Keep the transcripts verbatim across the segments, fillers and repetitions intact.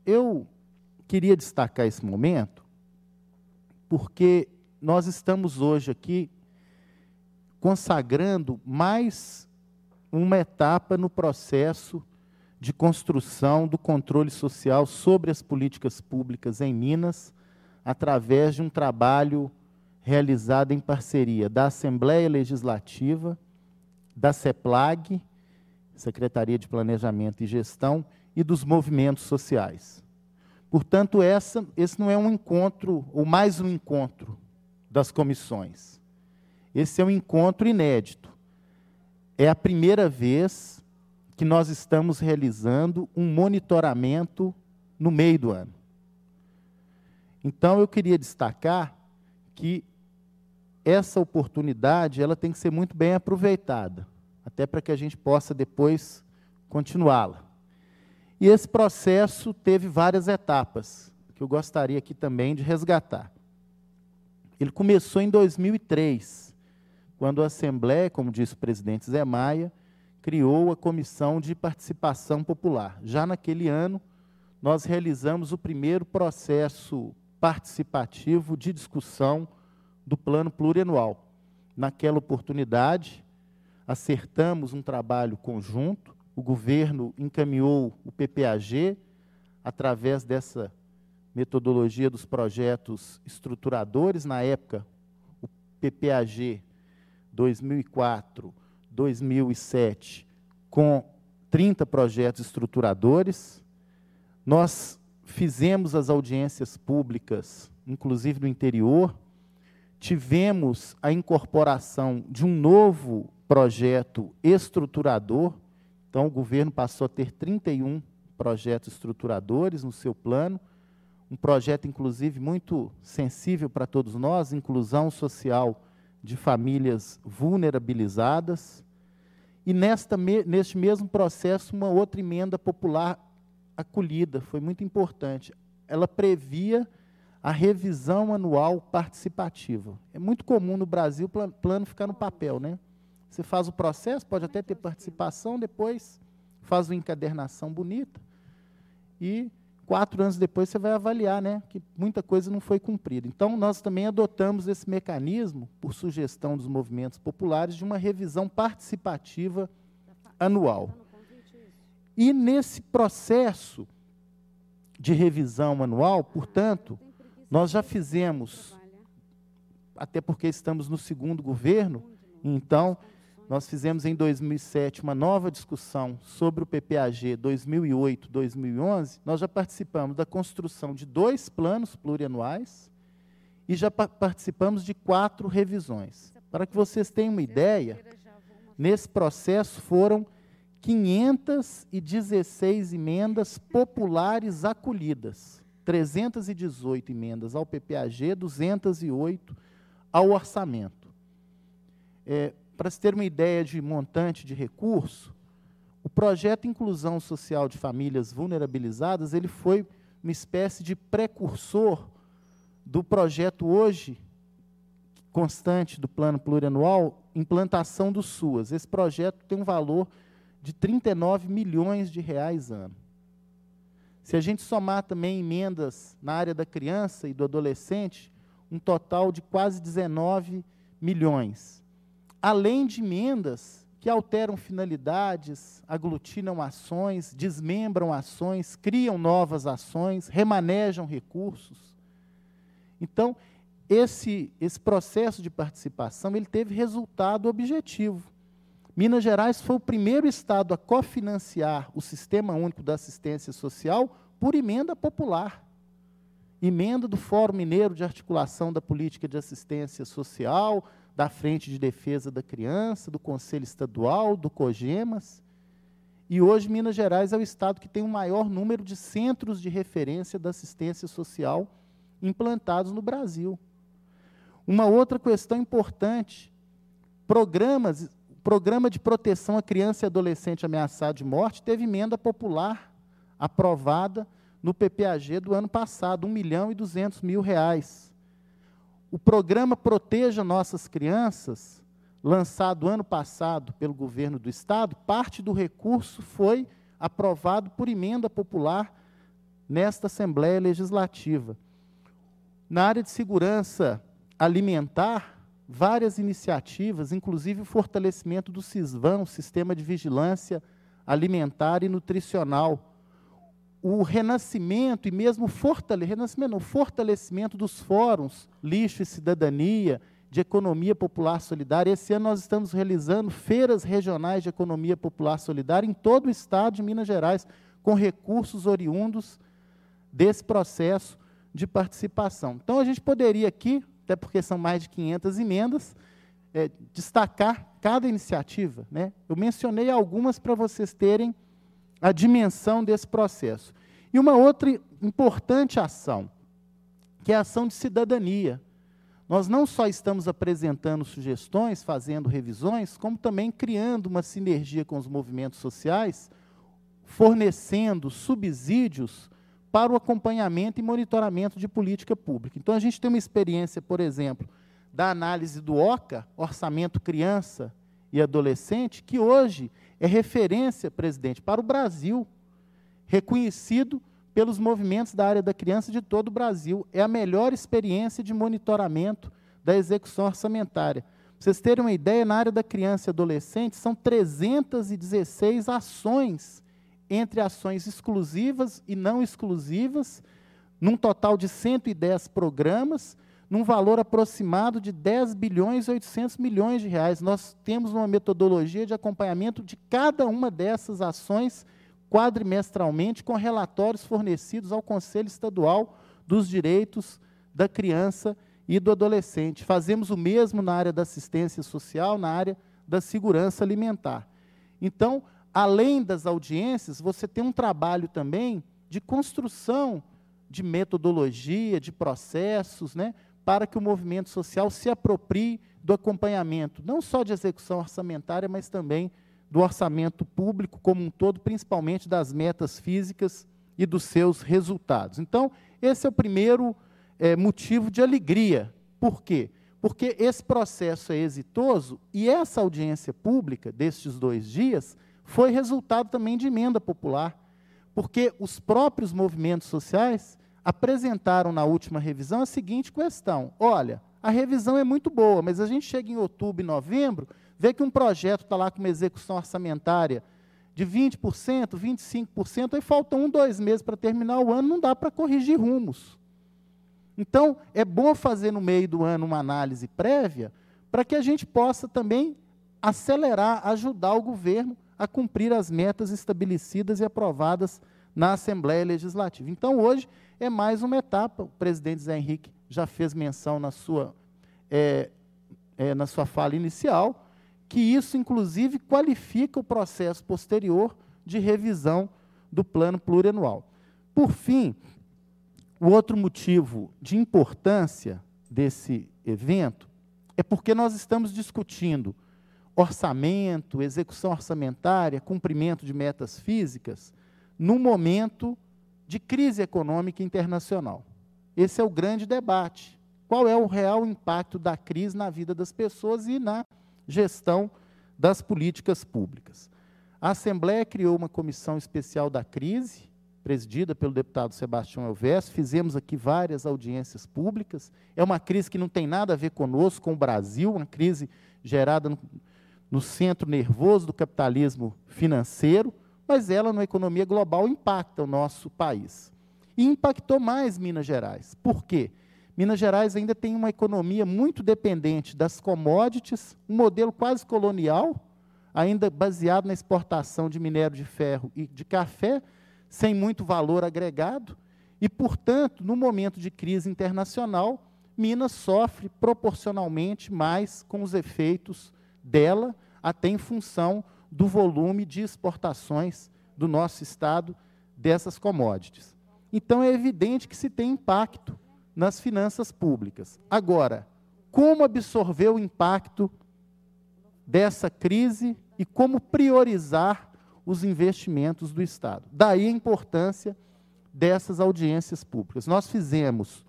eu queria destacar esse momento porque nós estamos hoje aqui consagrando mais uma etapa no processo de construção do controle social sobre as políticas públicas em Minas, através de um trabalho realizado em parceria da Assembleia Legislativa, da CEPLAG, Secretaria de Planejamento e Gestão, e dos movimentos sociais. Portanto, essa, esse não é um encontro, ou mais um encontro das comissões. Esse é um encontro inédito. É a primeira vez que nós estamos realizando um monitoramento no meio do ano. Então, eu queria destacar que essa oportunidade ela tem que ser muito bem aproveitada, até para que a gente possa depois continuá-la. E esse processo teve várias etapas, que eu gostaria aqui também de resgatar. Ele começou em dois mil e três, quando a Assembleia, como disse o presidente Zé Maia, criou a Comissão de Participação Popular. Já naquele ano, nós realizamos o primeiro processo participativo de discussão do Plano Plurianual. Naquela oportunidade, acertamos um trabalho conjunto, o governo encaminhou o P P A G, através dessa metodologia dos projetos estruturadores, na época, o P P A G dois mil e quatro, dois mil e sete, com trinta projetos estruturadores. Nós fizemos as audiências públicas, inclusive no interior, tivemos a incorporação de um novo projeto estruturador. Então, o governo passou a ter trinta e um projetos estruturadores no seu plano, um projeto, inclusive, muito sensível para todos nós, inclusão social de famílias vulnerabilizadas, e nesta, neste mesmo processo, uma outra emenda popular acolhida, foi muito importante. Ela previa a revisão anual participativa. É muito comum no Brasil o plano ficar no papel, né? Você faz o processo, pode até ter participação, depois faz uma encadernação bonita, e quatro anos depois você vai avaliar, né, que muita coisa não foi cumprida. Então, nós também adotamos esse mecanismo, por sugestão dos movimentos populares, de uma revisão participativa anual. E nesse processo de revisão anual, portanto, nós já fizemos, até porque estamos no segundo governo, então, nós fizemos em dois mil e sete uma nova discussão sobre o P P A G dois mil e oito, dois mil e onze, nós já participamos da construção de dois planos plurianuais e já pa participamos de quatro revisões. Para que vocês tenham uma ideia, nesse processo foram quinhentas e dezesseis emendas populares acolhidas, trezentas e dezoito emendas ao P P A G, duzentas e oito ao orçamento. É, para se ter uma ideia de montante de recurso, o projeto Inclusão Social de Famílias Vulnerabilizadas, ele foi uma espécie de precursor do projeto hoje constante do Plano Plurianual, implantação do SUAS. Esse projeto tem um valor de trinta e nove milhões de reais ano. Se a gente somar também emendas na área da criança e do adolescente, um total de quase dezenove milhões. Além de emendas que alteram finalidades, aglutinam ações, desmembram ações, criam novas ações, remanejam recursos. Então, esse, esse processo de participação ele teve resultado objetivo. Minas Gerais foi o primeiro estado a cofinanciar o Sistema Único da Assistência Social por emenda popular. Emenda do Fórum Mineiro de Articulação da Política de Assistência Social, da Frente de Defesa da Criança, do Conselho Estadual, do COGEMAS. E hoje Minas Gerais é o estado que tem o maior número de centros de referência da assistência social implantados no Brasil. Uma outra questão importante, programas, Programa de Proteção à Criança e Adolescente Ameaçado de Morte teve emenda popular aprovada no P P A G do ano passado, um milhão e duzentos mil reais. O programa Proteja Nossas Crianças, lançado ano passado pelo governo do Estado, parte do recurso foi aprovado por emenda popular nesta Assembleia Legislativa. Na área de segurança alimentar, várias iniciativas, inclusive o fortalecimento do SISVAM, Sistema de Vigilância Alimentar e Nutricional, o renascimento e mesmo fortale renascimento, não, fortalecimento dos fóruns Lixo e Cidadania, de Economia Popular Solidária. Esse ano nós estamos realizando feiras regionais de Economia Popular Solidária em todo o estado de Minas Gerais, com recursos oriundos desse processo de participação. Então, a gente poderia aqui, até porque são mais de quinhentas emendas, é, destacar cada iniciativa, né? Eu mencionei algumas para vocês terem a dimensão desse processo. E uma outra importante ação, que é a ação de cidadania. Nós não só estamos apresentando sugestões, fazendo revisões, como também criando uma sinergia com os movimentos sociais, fornecendo subsídios para o acompanhamento e monitoramento de política pública. Então, a gente tem uma experiência, por exemplo, da análise do OCA, Orçamento Criança e Adolescente, que hoje é referência, presidente, para o Brasil, reconhecido pelos movimentos da área da criança de todo o Brasil. É a melhor experiência de monitoramento da execução orçamentária. Para vocês terem uma ideia, na área da criança e adolescente, são trezentas e dezesseis ações, entre ações exclusivas e não exclusivas, num total de cento e dez programas, num valor aproximado de dez bilhões e oitocentos milhões de reais. Nós temos uma metodologia de acompanhamento de cada uma dessas ações quadrimestralmente, com relatórios fornecidos ao Conselho Estadual dos Direitos da Criança e do Adolescente. Fazemos o mesmo na área da assistência social, na área da segurança alimentar. Então, além das audiências, você tem um trabalho também de construção de metodologia, de processos, né, para que o movimento social se aproprie do acompanhamento, não só de execução orçamentária, mas também do orçamento público como um todo, principalmente das metas físicas e dos seus resultados. Então, esse é o primeiro é, motivo de alegria. Por quê? Porque esse processo é exitoso e essa audiência pública destes dois dias foi resultado também de emenda popular, porque os próprios movimentos sociais apresentaram na última revisão a seguinte questão: olha, a revisão é muito boa, mas a gente chega em outubro e novembro, vê que um projeto está lá com uma execução orçamentária de vinte por cento, vinte e cinco por cento, aí faltam um, dois meses para terminar o ano, não dá para corrigir rumos. Então, é bom fazer no meio do ano uma análise prévia, para que a gente possa também acelerar, ajudar o governo a cumprir as metas estabelecidas e aprovadas na Assembleia Legislativa. Então, hoje é mais uma etapa, o presidente Zé Henrique já fez menção na sua, é, é, na sua fala inicial, que isso, inclusive, qualifica o processo posterior de revisão do plano plurianual. Por fim, o outro motivo de importância desse evento é porque nós estamos discutindo orçamento, execução orçamentária, cumprimento de metas físicas, num momento de crise econômica internacional. Esse é o grande debate. Qual é o real impacto da crise na vida das pessoas e na gestão das políticas públicas? A Assembleia criou uma comissão especial da crise, presidida pelo deputado Sebastião Elvésio, fizemos aqui várias audiências públicas. É uma crise que não tem nada a ver conosco, com o Brasil, uma crise gerada no, no centro nervoso do capitalismo financeiro, mas ela, na economia global, impacta o nosso país. E impactou mais Minas Gerais. Por quê? Minas Gerais ainda tem uma economia muito dependente das commodities, um modelo quase colonial, ainda baseado na exportação de minério de ferro e de café, sem muito valor agregado, e, portanto, no momento de crise internacional, Minas sofre proporcionalmente mais com os efeitos dela, até em função do volume de exportações do nosso estado dessas commodities. Então, é evidente que se tem impacto nas finanças públicas. Agora, como absorver o impacto dessa crise e como priorizar os investimentos do Estado? Daí a importância dessas audiências públicas. Nós fizemos,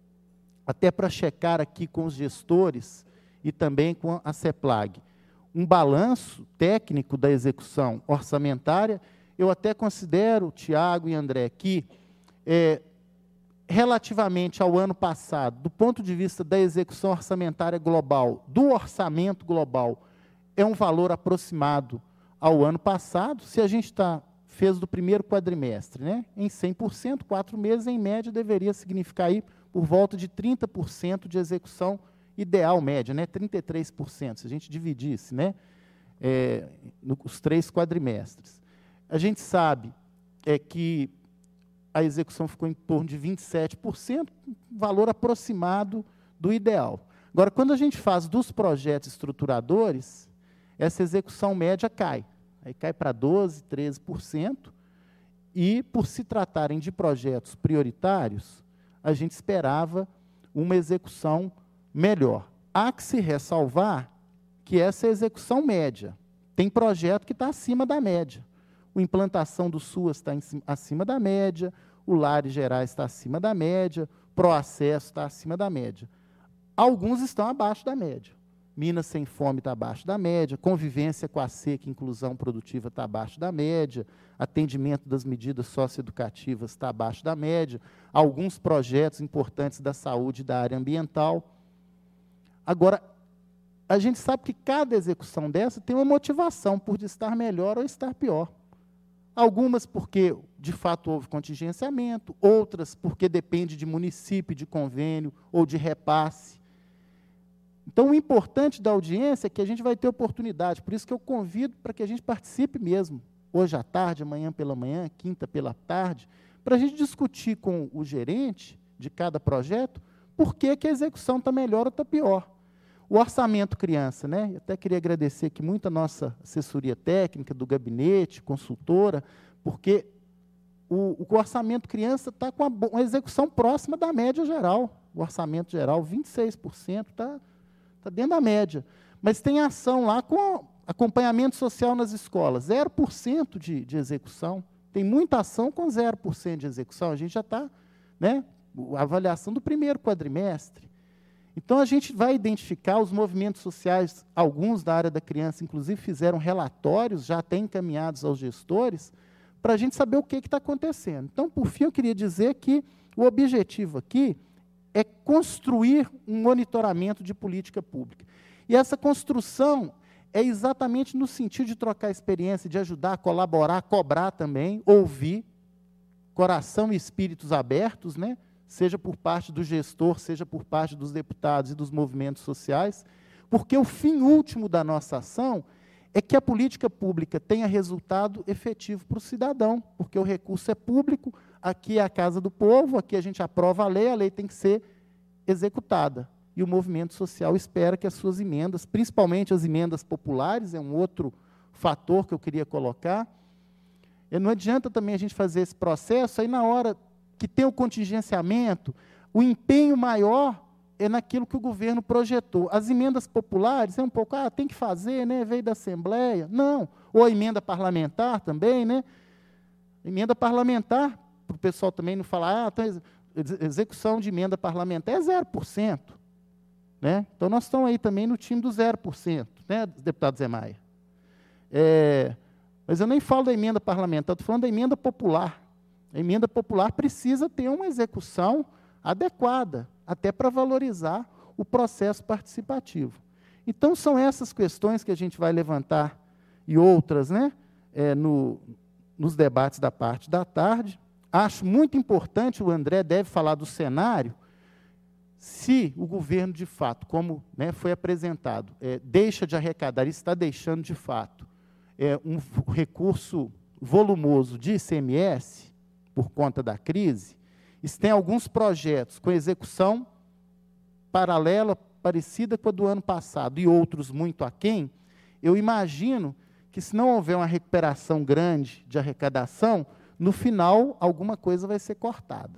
até para checar aqui com os gestores e também com a CEPLAG, um balanço técnico da execução orçamentária. Eu até considero, Tiago e André, que é, relativamente ao ano passado, do ponto de vista da execução orçamentária global, do orçamento global, é um valor aproximado ao ano passado. Se a gente tá, fez do primeiro quadrimestre, né, em cem por cento, quatro meses, em média, deveria significar aí por volta de trinta por cento de execução ideal média, né, trinta e três por cento, se a gente dividisse, né, é, nos três quadrimestres. A gente sabe é, que a execução ficou em torno de vinte e sete por cento, valor aproximado do ideal. Agora, quando a gente faz dos projetos estruturadores, essa execução média cai. Aí cai para doze por cento, treze por cento, e, por se tratarem de projetos prioritários, a gente esperava uma execução melhor. Há que se ressalvar que essa é a execução média. Tem projeto que está acima da média. O Implantação do SUAS está acima da média, o Lares Gerais está acima da média, Proacesso está acima da média. Alguns estão abaixo da média. Minas Sem Fome está abaixo da média, Convivência com a Seca, Inclusão Produtiva está abaixo da média, Atendimento das Medidas Socioeducativas está abaixo da média, alguns projetos importantes da saúde e da área ambiental. Agora, a gente sabe que cada execução dessa tem uma motivação por estar melhor ou estar pior. Algumas porque, de fato, houve contingenciamento, outras porque depende de município, de convênio ou de repasse. Então, o importante da audiência é que a gente vai ter oportunidade, por isso que eu convido para que a gente participe mesmo, hoje à tarde, amanhã pela manhã, quinta pela tarde, para a gente discutir com o gerente de cada projeto por que, que a execução está melhor ou está pior. O orçamento criança, né? Eu até queria agradecer aqui muito a nossa assessoria técnica, do gabinete, consultora, porque o, o orçamento criança está com uma, uma execução próxima da média geral. O orçamento geral, vinte e seis por cento, está tá dentro da média. Mas tem ação lá com acompanhamento social nas escolas, zero por cento de, de execução. Tem muita ação com zero por cento de execução. A gente já está, né? A avaliação do primeiro quadrimestre. Então, a gente vai identificar os movimentos sociais, alguns da área da criança, inclusive, fizeram relatórios, já até encaminhados aos gestores, para a gente saber o que está acontecendo. Então, por fim, eu queria dizer que o objetivo aqui é construir um monitoramento de política pública. E essa construção é exatamente no sentido de trocar experiência, de ajudar, colaborar, cobrar também, ouvir, coração e espíritos abertos, né? Seja por parte do gestor, seja por parte dos deputados e dos movimentos sociais, porque o fim último da nossa ação é que a política pública tenha resultado efetivo para o cidadão, porque o recurso é público, aqui é a casa do povo, aqui a gente aprova a lei, a lei tem que ser executada. E o movimento social espera que as suas emendas, principalmente as emendas populares, é um outro fator que eu queria colocar, e não adianta também a gente fazer esse processo, aí na hora que tem o contingenciamento, o empenho maior é naquilo que o governo projetou. As emendas populares é um pouco, ah, tem que fazer, né, veio da Assembleia. Não. Ou a emenda parlamentar também, né? Emenda parlamentar, para o pessoal também não falar, ah, então, execução de emenda parlamentar é zero por cento. Né? Então, nós estamos aí também no time do zero por cento, né, deputado Zé Maia. É, mas eu nem falo da emenda parlamentar, estou falando da emenda popular. A emenda popular precisa ter uma execução adequada, até para valorizar o processo participativo. Então, são essas questões que a gente vai levantar, e outras, né, é, no, nos debates da parte da tarde. Acho muito importante, o André deve falar do cenário, se o governo, de fato, como, né, foi apresentado, é, deixa de arrecadar, está deixando, de fato, é, um recurso volumoso de I C M S, por conta da crise, isso tem alguns projetos com execução paralela, parecida com a do ano passado, e outros muito aquém. Eu imagino que, se não houver uma recuperação grande de arrecadação, no final, alguma coisa vai ser cortada.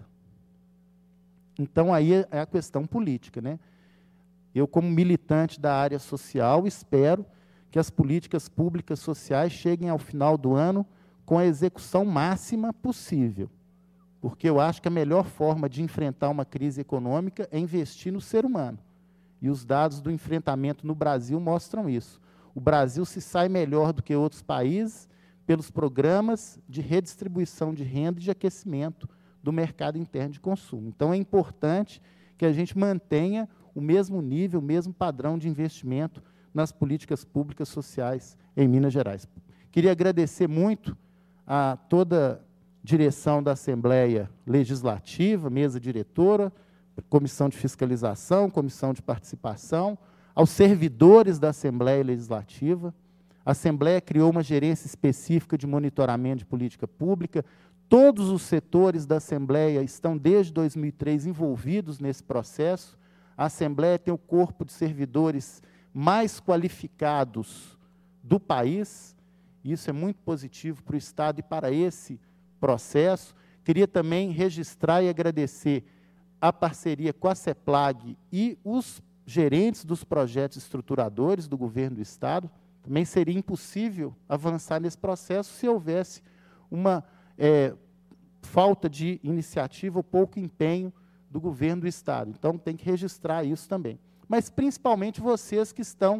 Então, aí é a questão política, né? Eu, como militante da área social, espero que as políticas públicas sociais cheguem ao final do ano com a execução máxima possível, porque eu acho que a melhor forma de enfrentar uma crise econômica é investir no ser humano. E os dados do enfrentamento no Brasil mostram isso. O Brasil se sai melhor do que outros países pelos programas de redistribuição de renda e de aquecimento do mercado interno de consumo. Então, é importante que a gente mantenha o mesmo nível, o mesmo padrão de investimento nas políticas públicas sociais em Minas Gerais. Queria agradecer muito a toda a direção da Assembleia Legislativa, mesa diretora, comissão de fiscalização, comissão de participação, aos servidores da Assembleia Legislativa. A Assembleia criou uma gerência específica de monitoramento de política pública. Todos os setores da Assembleia estão, desde dois mil e três, envolvidos nesse processo. A Assembleia tem o corpo de servidores mais qualificados do país. Isso é muito positivo para o Estado e para esse processo. Queria também registrar e agradecer a parceria com a CEPLAG e os gerentes dos projetos estruturadores do governo do Estado. Também seria impossível avançar nesse processo se houvesse uma é, falta de iniciativa ou pouco empenho do governo do Estado. Então, tem que registrar isso também. Mas, principalmente, vocês que estão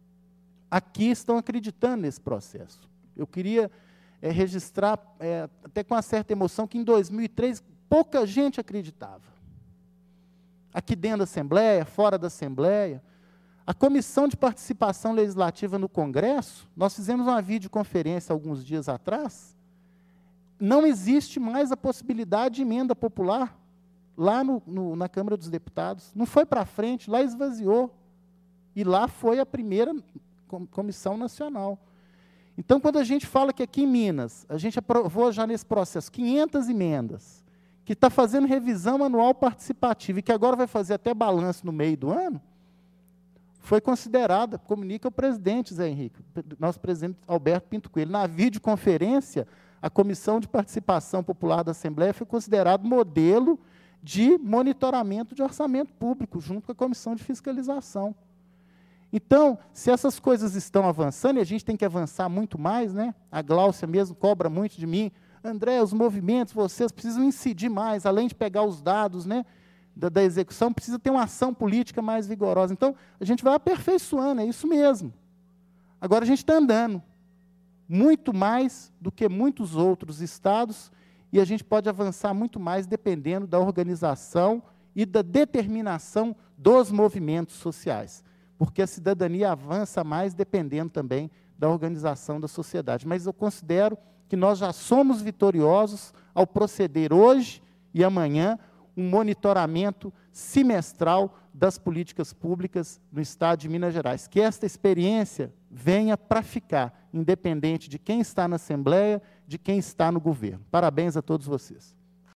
aqui, estão acreditando nesse processo. Eu queria é, registrar, é, até com uma certa emoção, que em dois mil e três pouca gente acreditava. Aqui dentro da Assembleia, fora da Assembleia. A Comissão de Participação Legislativa no Congresso, nós fizemos uma videoconferência alguns dias atrás, não existe mais a possibilidade de emenda popular lá no, no, na Câmara dos Deputados. Não foi para frente, lá esvaziou. E lá foi a primeira comissão nacional. Então, quando a gente fala que aqui em Minas, a gente aprovou já nesse processo quinhentas emendas, que está fazendo revisão anual participativa e que agora vai fazer até balanço no meio do ano, foi considerada, comunica o presidente Zé Henrique, nosso presidente Alberto Pinto Coelho, na videoconferência, a Comissão de Participação Popular da Assembleia foi considerado modelo de monitoramento de orçamento público, junto com a Comissão de Fiscalização. Então, se essas coisas estão avançando, e a gente tem que avançar muito mais, né? A Gláucia mesmo cobra muito de mim, André, os movimentos, vocês precisam incidir mais, além de pegar os dados, né, da, da execução, precisa ter uma ação política mais vigorosa. Então, a gente vai aperfeiçoando, é isso mesmo. Agora, a gente está andando muito mais do que muitos outros estados, e a gente pode avançar muito mais dependendo da organização e da determinação dos movimentos sociais, porque a cidadania avança mais dependendo também da organização da sociedade. Mas eu considero que nós já somos vitoriosos ao proceder hoje e amanhã um monitoramento semestral das políticas públicas no Estado de Minas Gerais. Que esta experiência venha para ficar, independente de quem está na Assembleia, de quem está no governo. Parabéns a todos vocês.